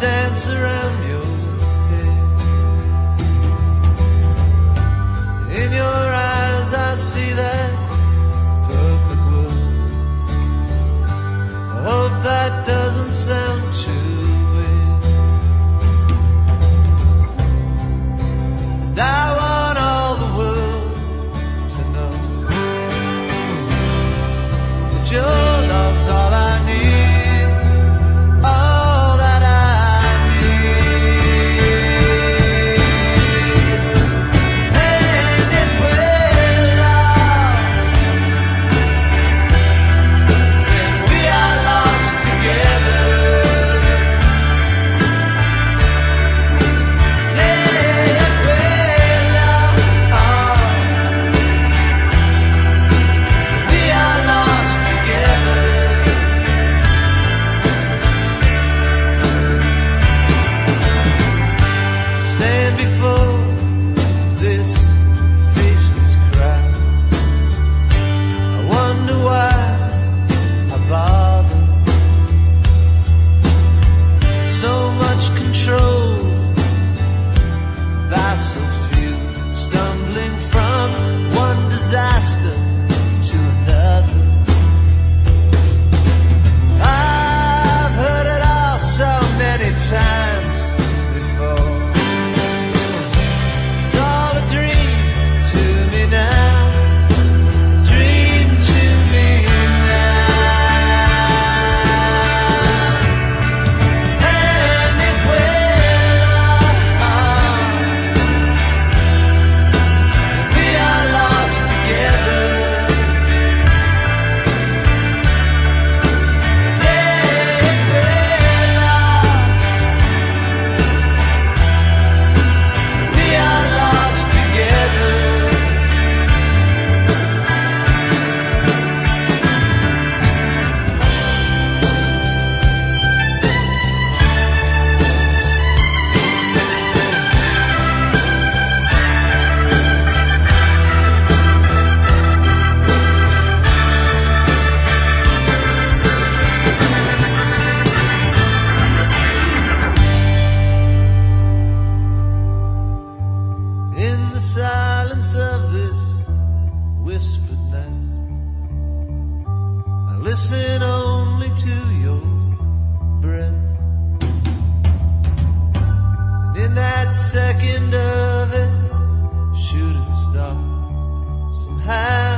dance around your head. In your eyes I see that perfect world. I hope that doesn't sound too weird. And I want all the world to know that your love's all I need, all that I need. And if we're lost, then we are lost together. Yeah, if we're lost, we are lost together. Stand before this faceless crowd. I wonder why I bother. So much control by so few, stumbling from one disaster to another. I've heard it all so many times before. It's all a dream to me now, a dream to me now. And if we're lost, we are lost together. Yeah, if we're lost, we are lost together. In the silence of this whispered night, I listen only to your breath. And in that second of it, shooting stars somehow